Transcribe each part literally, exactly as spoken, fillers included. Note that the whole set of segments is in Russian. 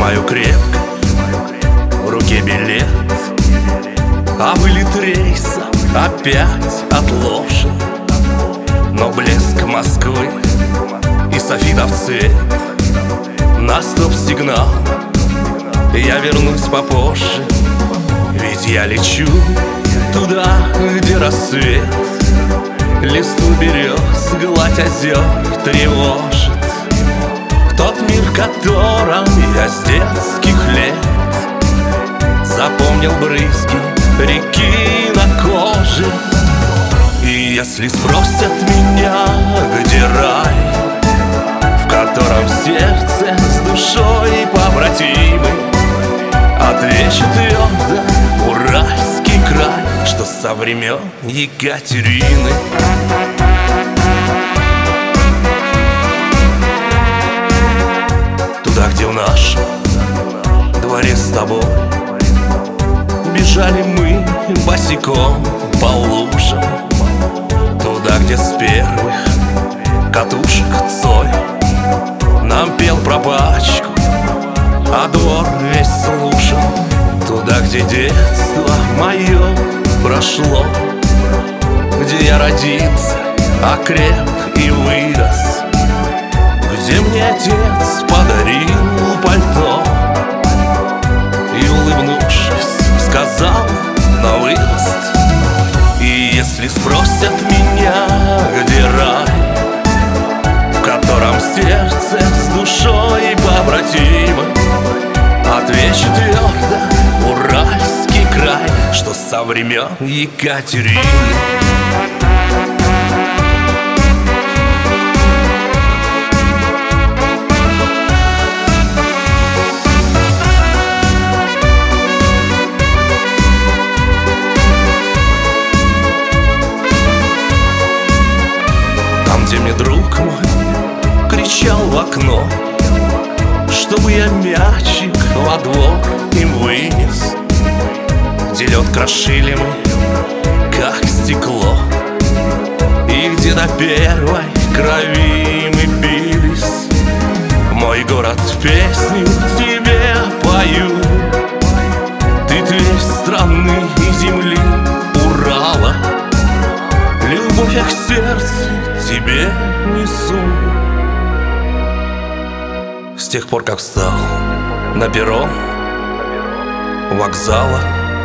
Сжимаю крепко в руке билет, а вылет рейса опять отложен. Но блеск Москвы и софитов цвет на стоп-сигнал я вернусь попозже. Ведь я лечу туда, где рассвет, листву берез, гладь озер тревожит. Тот мир, в котором я с детских лет запомнил брызги реки на коже. И если спросят меня, где рай, в котором сердце с душой побратимы, отвечу твердо: Уральский край, что со времен Екатерины. Туда, где в нашем дворе с тобой бежали мы босиком по лужам. Туда, где с первых катушек Цой нам пел про пачку, а двор весь слушал. Туда, где детство мое прошло, где я родился, окреп и вырос, где мне отец подарил пальто и, улыбнувшись, сказал на вырост. И если спросят меня, где рай, в котором сердце с душой побратимы, отвечу твердо: Уральский край, что со времен Екатерины. Где мне друг мой кричал в окно, чтобы я мячик во двор им вынес, где лед крошили мы, как стекло, и где до первой крови мы бились. Мой город, песню тебе пою, ты Тверь страны и земли Урала. Любовь я к сердцу тебе несу. С тех пор, как встал на перрон вокзала.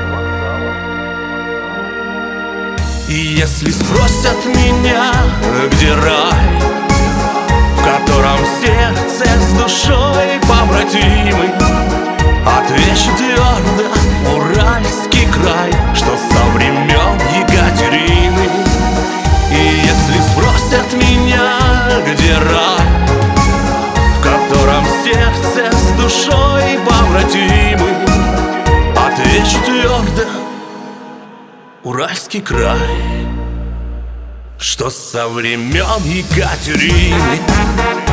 И если спросят меня, где рай, в котором сердце с душой побратимы, отвечу твердо: Уральский край, что со времен Екатерины. И если спросят меня, где рай, в котором сердце с душой побратимы, отвечу твердо: Уральский край, что со времен Екатерины.